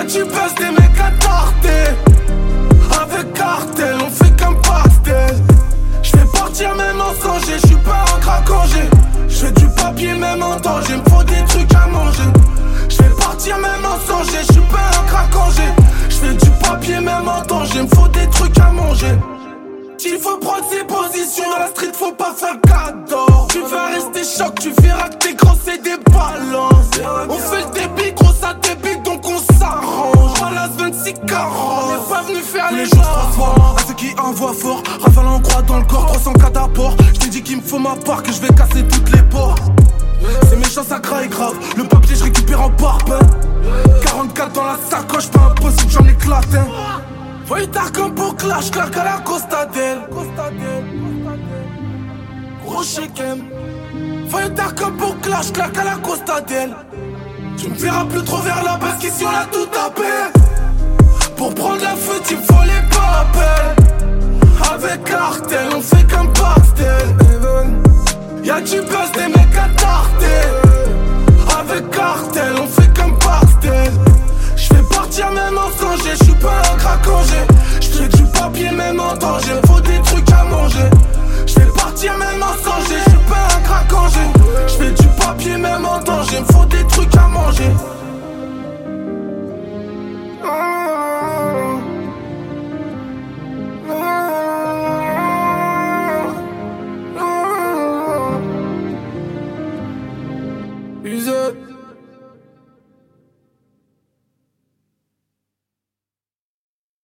du buzz, des mecs à tarter. Avec cartel, on fait qu'un pastel. J'fais partir même en sangé, j'suis pas un craquangé. J'fais du papier même en danger, m'faut des trucs à manger. J'fais partir même en sangé, j'suis pas un craquangé. J'fais du papier même en danger, m'faut des trucs à manger. Il faut prendre ses positions dans la street, faut pas faire cadeau. Tu vas rester choc, tu verras que t'es gros, c'est des balances. On fait le débit, gros ça débite, donc on s'arrange. Voilà 26-40, on est pas venu faire les jours fois. À ceux qui envoient fort, rafale en croix dans le corps, 300 cas d'apport. J't'ai dit qu'il me faut ma part, que je vais casser toutes les portes. C'est méchant, ça craille grave, le papier je récupère en parpaing. 44 dans la sacoche, pas impossible, j'en éclate hein. Voyez tard comme pour clash, claque à la Costadelle. Gros shakem. Voyez tard comme pour clash, claque à la Costadelle. Tu me verras plus trop vers la base qu'ici on a tout tapé. Pour prendre la feu, il faut les papels. Avec cartel, on fait qu'un pastel. Y'a du buzz, des mecs à tarter. Avec cartel, on fait qu'un pastel. J'fais partir même en sangé, j'suis pas un craquangé. J'fais du papier même en danger, faut des trucs à manger.